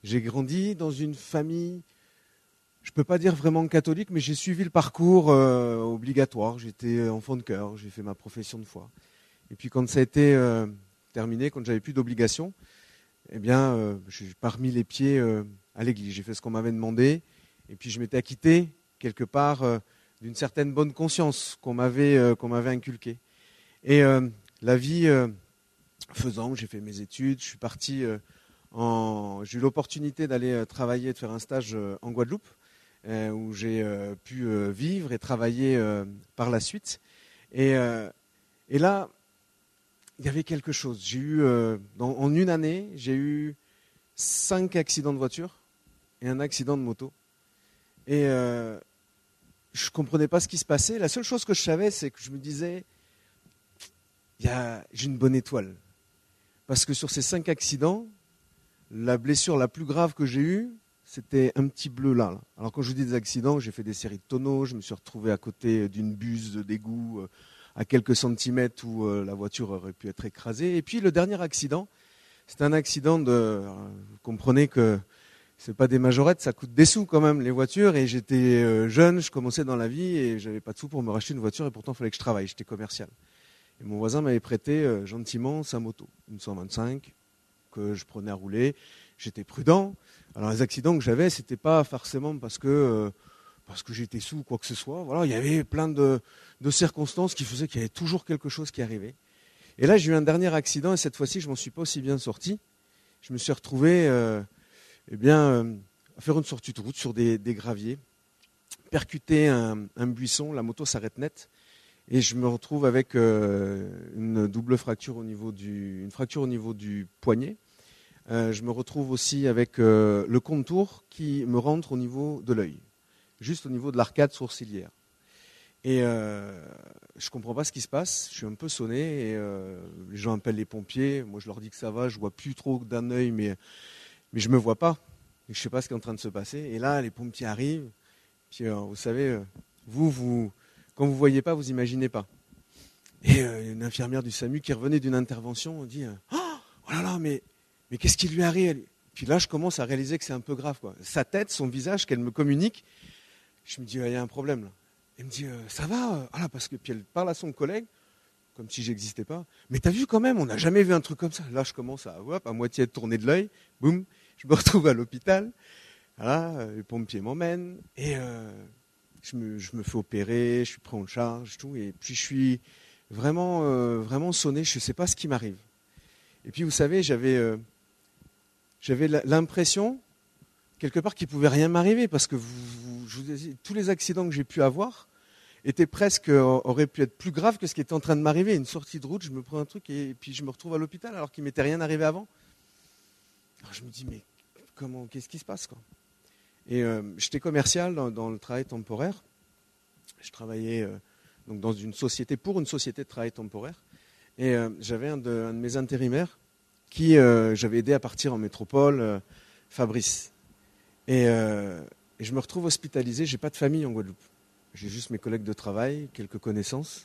J'ai grandi dans une famille, je ne peux pas dire vraiment catholique, mais j'ai suivi le parcours obligatoire. J'étais enfant de cœur, j'ai fait ma profession de foi. Et puis quand ça a été terminé, quand j'avais plus d'obligations, eh bien, je n'ai pas remis les pieds à l'église. J'ai fait ce qu'on m'avait demandé, et puis je m'étais acquitté quelque part d'une certaine bonne conscience qu'on m'avait inculquée. Et la vie faisant, j'ai fait mes études, je suis parti j'ai eu l'opportunité d'aller travailler, de faire un stage en Guadeloupe, où j'ai pu vivre et travailler par la suite. Et là, il y avait quelque chose. J'ai eu, en une année, j'ai eu 5 accidents de voiture et un accident de moto. Et je ne comprenais pas ce qui se passait. La seule chose que je savais, c'est que je me disais, j'ai une bonne étoile. Parce que sur ces 5 accidents, la blessure la plus grave que j'ai eue, c'était un petit bleu là. Alors quand je vous dis des accidents, j'ai fait des séries de tonneaux, je me suis retrouvé à côté d'une buse d'égout à quelques centimètres où la voiture aurait pu être écrasée. Et puis le dernier accident, c'est un accident vous comprenez que c'est pas des majorettes, ça coûte des sous quand même les voitures. Et j'étais jeune, je commençais dans la vie et j'avais pas de sous pour me racheter une voiture et pourtant il fallait que je travaille, j'étais commercial. Et mon voisin m'avait prêté gentiment sa moto, une 125 que je prenais à rouler. J'étais prudent. Alors les accidents que j'avais, c'était pas forcément parce que j'étais sous ou quoi que ce soit. Voilà, il y avait plein de circonstances qui faisaient qu'il y avait toujours quelque chose qui arrivait. Et là, j'ai eu un dernier accident et cette fois-ci, je m'en suis pas aussi bien sorti. Je me suis retrouvé à faire une sortie de route sur des graviers, percuter un buisson, la moto s'arrête net. Et je me retrouve avec une double fracture une fracture au niveau du poignet. Je me retrouve aussi avec le contour qui me rentre au niveau de l'œil, juste au niveau de l'arcade sourcilière. Et je comprends pas ce qui se passe. Je suis un peu sonné et les gens appellent les pompiers. Moi, je leur dis que ça va. Je vois plus trop d'un œil, mais je me vois pas. Et je sais pas ce qui est en train de se passer. Et là, les pompiers arrivent. Puis vous savez, quand vous ne voyez pas, vous n'imaginez pas. Et une infirmière du SAMU qui revenait d'une intervention, on dit oh là là, mais qu'est-ce qui lui arrive? Puis là, je commence à réaliser que c'est un peu grave, quoi. Sa tête, son visage, qu'elle me communique, je me dis il y a un problème là. Elle me dit ça va voilà, parce que puis elle parle à son collègue, comme si j'existais pas. Mais t'as vu quand même, on n'a jamais vu un truc comme ça. Là, je commence à moitié tourner de l'œil, boum, je me retrouve à l'hôpital. Voilà, les pompiers m'emmènent et je me fais opérer, je suis pris en charge, tout, et puis je suis vraiment sonné, je ne sais pas ce qui m'arrive. Et puis vous savez, j'avais l'impression, quelque part, qu'il ne pouvait rien m'arriver, parce que je vous dis, tous les accidents que j'ai pu avoir auraient pu être plus graves que ce qui était en train de m'arriver. Une sortie de route, je me prends un truc et puis je me retrouve à l'hôpital alors qu'il ne m'était rien arrivé avant. Alors je me dis, mais qu'est-ce qui se passe, quoi? Et j'étais commercial dans le travail temporaire. Je travaillais donc pour une société de travail temporaire. Et j'avais un de mes intérimaires qui j'avais aidé à partir en métropole, Fabrice. Et je me retrouve hospitalisé. J'ai pas de famille en Guadeloupe. J'ai juste mes collègues de travail, quelques connaissances.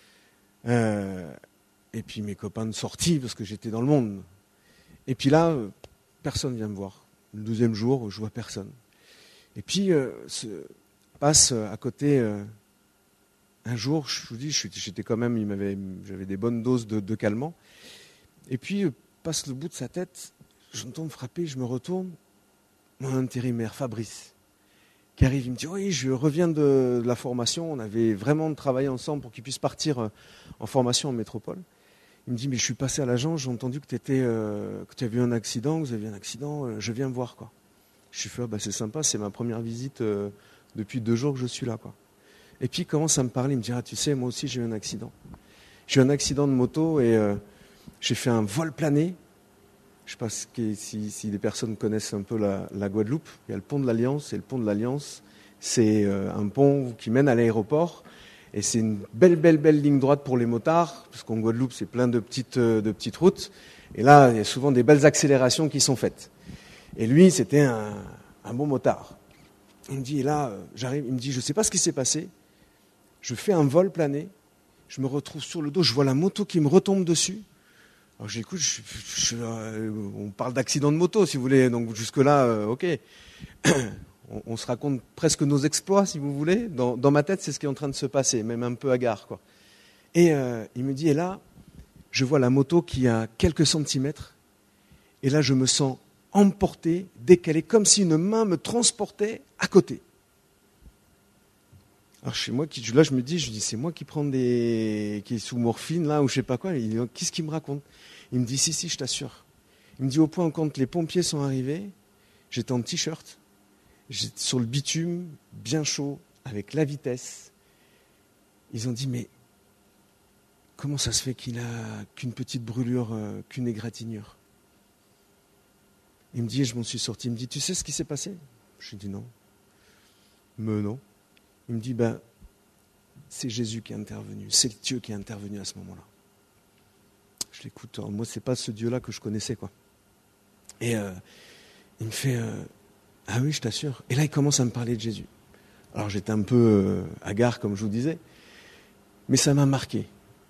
Et puis mes copains de sortie, parce que j'étais dans le monde. Et puis là, personne vient me voir. Le 12e jour, je vois personne. Et puis, passe à côté, un jour, je vous dis, j'étais quand même, j'avais des bonnes doses de calmant. Et puis, passe le bout de sa tête, j'entends me frapper, je me retourne, mon intérimaire, Fabrice, qui arrive, il me dit, oui, je reviens de la formation, on avait vraiment travaillé ensemble pour qu'il puisse partir en formation en métropole. Il me dit, mais je suis passé à l'agence, j'ai entendu que tu avais eu un accident, que vous aviez un accident, je viens me voir, quoi. Je suis fait, c'est sympa, c'est ma première visite depuis 2 jours que je suis là, quoi. Et puis il commence à me parler, il me dit, tu sais, moi aussi j'ai eu un accident. J'ai eu un accident de moto et j'ai fait un vol plané. Je ne sais pas si des personnes connaissent un peu la Guadeloupe. Il y a le pont de l'Alliance, et le pont de l'Alliance, c'est un pont qui mène à l'aéroport. Et c'est une belle ligne droite pour les motards, parce qu'en Guadeloupe, c'est plein de petites routes. Et là, il y a souvent des belles accélérations qui sont faites. Et lui, c'était un bon motard. Il me dit, et là, j'arrive, il me dit, je ne sais pas ce qui s'est passé. Je fais un vol plané. Je me retrouve sur le dos. Je vois la moto qui me retombe dessus. Alors j'écoute, on parle d'accident de moto, si vous voulez, donc jusque-là, ok. On se raconte presque nos exploits, si vous voulez. Dans ma tête, c'est ce qui est en train de se passer, même un peu hagard, quoi. Et il me dit, et là, je vois la moto qui a quelques centimètres, et là, je me sens emporté, décalé, comme si une main me transportait à côté. Alors chez moi, là, je me dis, c'est moi qui prends qui est sous morphine, là, ou je sais pas quoi. Qu'est-ce qu'il me raconte? Il me dit, si, je t'assure. Il me dit, au point où quand les pompiers sont arrivés, j'étais en t-shirt, j'étais sur le bitume, bien chaud, avec la vitesse. Ils ont dit, mais comment ça se fait qu'il a qu'une petite brûlure, qu'une égratignure? Il me dit, et je m'en suis sorti, il me dit, tu sais ce qui s'est passé? Je lui dis non. Mais non. Il me dit, c'est Jésus qui est intervenu, c'est Dieu qui est intervenu à ce moment-là. Je l'écoute, alors moi, c'est pas ce Dieu-là que je connaissais, quoi. Et il me fait, ah oui, je t'assure. Et là, il commence à me parler de Jésus. Alors j'étais un peu hagard, comme je vous disais, mais ça m'a marqué.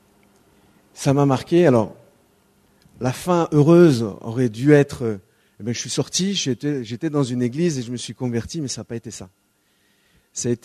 Ça m'a marqué. Alors, la fin heureuse aurait dû être, je suis sorti, j'étais dans une église et je me suis converti, mais ça n'a pas été ça. Ça a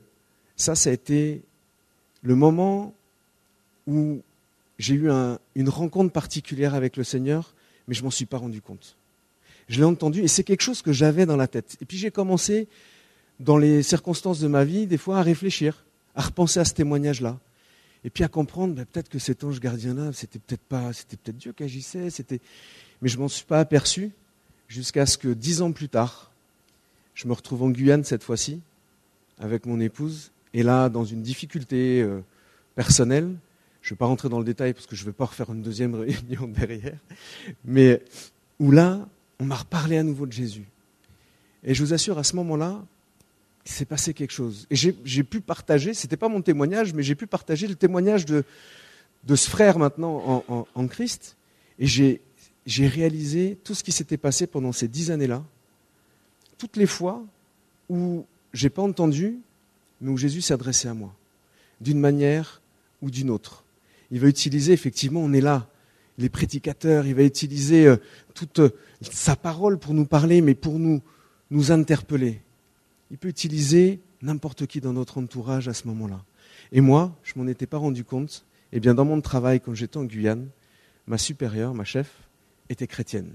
été le moment où j'ai eu une rencontre particulière avec le Seigneur, mais je ne m'en suis pas rendu compte. Je l'ai entendu et c'est quelque chose que j'avais dans la tête. Et puis j'ai commencé, dans les circonstances de ma vie, des fois à réfléchir, à repenser à ce témoignage-là. Et puis à comprendre, peut-être que cet ange gardien-là, c'était peut-être Dieu qui agissait, mais je ne m'en suis pas aperçu jusqu'à ce que 10 ans plus tard, je me retrouve en Guyane cette fois-ci, avec mon épouse, et là, dans une difficulté personnelle, je ne vais pas rentrer dans le détail parce que je ne vais pas refaire une deuxième réunion derrière, mais où là, on m'a reparlé à nouveau de Jésus. Et je vous assure, à ce moment-là, il s'est passé quelque chose. Et j'ai pu partager, ce n'était pas mon témoignage, mais j'ai pu partager le témoignage de ce frère maintenant en Christ. Et j'ai réalisé tout ce qui s'était passé pendant ces 10 années-là, toutes les fois où je n'ai pas entendu, mais où Jésus s'est adressé à moi, d'une manière ou d'une autre. Il va utiliser, effectivement, on est là, les prédicateurs, il va utiliser toute sa parole pour nous parler, mais pour nous interpeller. Il peut utiliser n'importe qui dans notre entourage à ce moment-là. Et moi, je ne m'en étais pas rendu compte. Eh bien, dans mon travail, quand j'étais en Guyane, ma supérieure, ma chef, était chrétienne.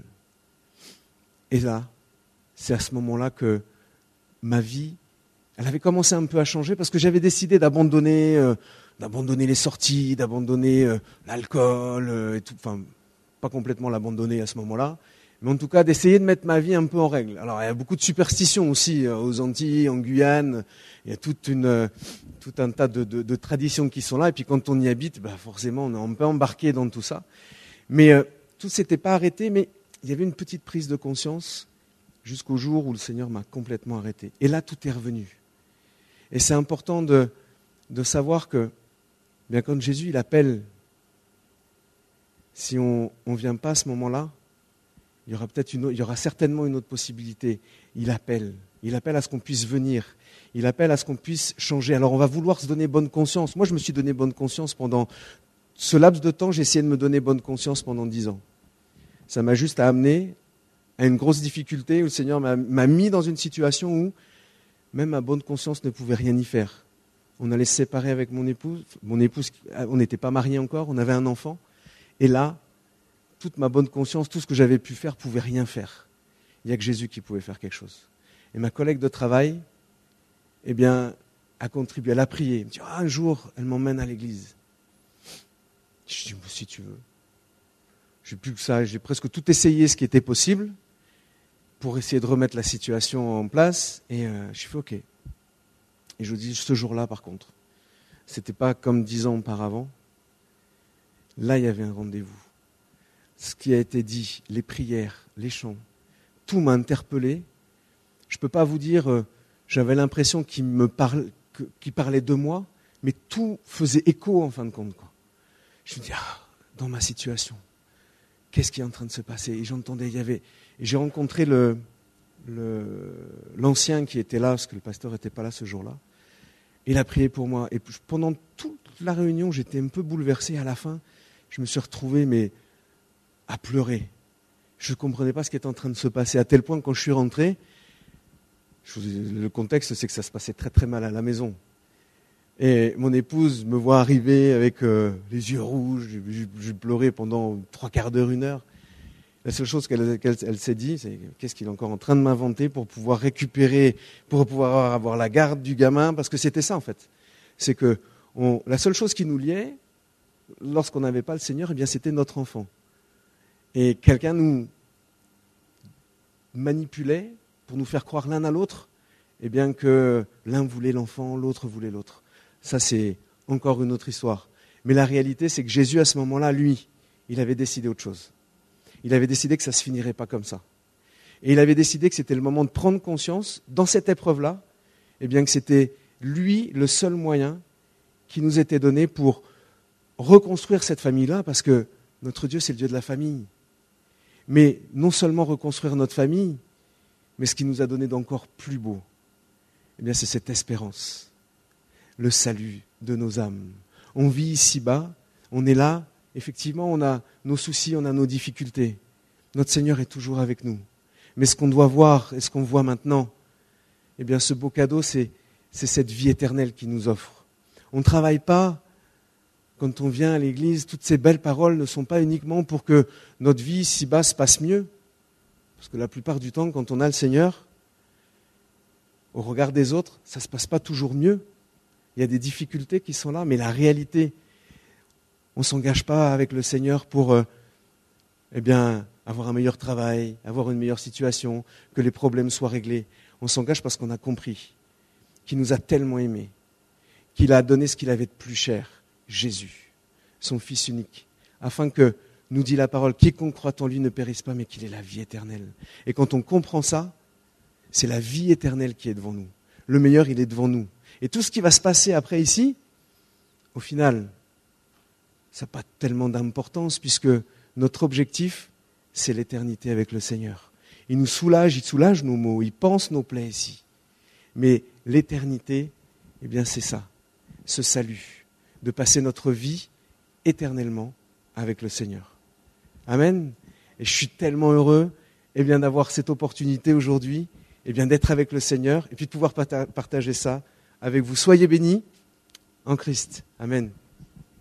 Et là, c'est à ce moment-là que ma vie, elle avait commencé un peu à changer parce que j'avais décidé d'abandonner les sorties, d'abandonner l'alcool et tout. Enfin, pas complètement l'abandonner à ce moment-là, mais en tout cas d'essayer de mettre ma vie un peu en règle. Alors il y a beaucoup de superstitions aussi aux Antilles, en Guyane. Il y a tout un tas de traditions qui sont là. Et puis quand on y habite, forcément on est un peu embarqué dans tout ça. Mais tout ne s'était pas arrêté, mais il y avait une petite prise de conscience jusqu'au jour où le Seigneur m'a complètement arrêté. Et là, tout est revenu. Et c'est important de savoir que, bien quand Jésus il appelle, si on ne vient pas à ce moment-là, il y aura certainement une autre possibilité. Il appelle à ce qu'on puisse venir. Il appelle à ce qu'on puisse changer. Alors on va vouloir se donner bonne conscience. Moi, je me suis donné bonne conscience pendant ce laps de temps. J'ai essayé de me donner bonne conscience pendant 10 ans. Ça m'a juste amené à une grosse difficulté où le Seigneur m'a mis dans une situation où même ma bonne conscience ne pouvait rien y faire. On allait se séparer avec mon épouse. Mon épouse, on n'était pas mariés encore, on avait un enfant. Et là, toute ma bonne conscience, tout ce que j'avais pu faire, pouvait rien faire. Il n'y a que Jésus qui pouvait faire quelque chose. Et ma collègue de travail, a contribué, elle a prié. Elle me dit, un jour, elle m'emmène à l'église. Je dis, si tu veux. J'ai plus que ça, j'ai presque tout essayé ce qui était possible pour essayer de remettre la situation en place. Et je fais OK. Et je vous dis, ce jour-là, par contre, c'était pas comme 10 ans auparavant. Là, il y avait un rendez-vous. Ce qui a été dit, les prières, les chants, tout m'a interpellé. Je ne peux pas vous dire, j'avais l'impression qu'il parlait de moi, mais tout faisait écho en fin de compte, quoi. Je me dis, dans ma situation, qu'est-ce qui est en train de se passer? Et j'entendais, et j'ai rencontré l'ancien qui était là, parce que le pasteur n'était pas là ce jour-là. Il a prié pour moi. Et pendant toute la réunion, j'étais un peu bouleversé. À la fin, je me suis retrouvé, mais à pleurer. Je ne comprenais pas ce qui était en train de se passer, à tel point que quand je suis rentré, le contexte c'est que ça se passait très très mal à la maison. Et mon épouse me voit arriver avec les yeux rouges, je pleurais pendant 3/4 d'heure, 1 heure. La seule chose qu'elle s'est dit, c'est qu'est-ce qu'il est encore en train de m'inventer pour pouvoir récupérer, pour pouvoir avoir la garde du gamin, parce que c'était ça en fait. C'est que la seule chose qui nous liait, lorsqu'on n'avait pas le Seigneur, eh bien c'était notre enfant. Et quelqu'un nous manipulait pour nous faire croire l'un à l'autre, eh bien que l'un voulait l'enfant, l'autre voulait l'autre. Ça c'est encore une autre histoire. Mais la réalité, c'est que Jésus à ce moment-là, lui, il avait décidé autre chose. Il avait décidé que ça ne se finirait pas comme ça. Et il avait décidé que c'était le moment de prendre conscience, dans cette épreuve-là, eh bien que c'était lui le seul moyen qui nous était donné pour reconstruire cette famille-là, parce que notre Dieu, c'est le Dieu de la famille. Mais non seulement reconstruire notre famille, mais ce qui nous a donné d'encore plus beau, eh bien c'est cette espérance, le salut de nos âmes. On vit ici-bas, on est là, effectivement, on a nos soucis, on a nos difficultés. Notre Seigneur est toujours avec nous. Mais ce qu'on doit voir et ce qu'on voit maintenant, eh bien, ce beau cadeau, c'est cette vie éternelle qu'il nous offre. On ne travaille pas, quand on vient à l'église, toutes ces belles paroles ne sont pas uniquement pour que notre vie ici-bas se passe mieux. Parce que la plupart du temps, quand on a le Seigneur, au regard des autres, ça ne se passe pas toujours mieux. Il y a des difficultés qui sont là, mais la réalité, on ne s'engage pas avec le Seigneur pour avoir un meilleur travail, avoir une meilleure situation, que les problèmes soient réglés. On s'engage parce qu'on a compris qu'il nous a tellement aimés, qu'il a donné ce qu'il avait de plus cher, Jésus, son Fils unique, afin que, nous dit la parole, quiconque croit en lui ne périsse pas, mais qu'il ait la vie éternelle. Et quand on comprend ça, c'est la vie éternelle qui est devant nous. Le meilleur, il est devant nous. Et tout ce qui va se passer après ici, au final, ça n'a pas tellement d'importance, puisque notre objectif, c'est l'éternité avec le Seigneur. Il nous soulage, il soulage nos maux, il panse nos plaies ici. Mais l'éternité, eh bien c'est ça, ce salut, de passer notre vie éternellement avec le Seigneur. Amen. Et je suis tellement heureux d'avoir cette opportunité aujourd'hui, d'être avec le Seigneur, et puis de pouvoir partager ça avec vous. Soyez bénis en Christ. Amen.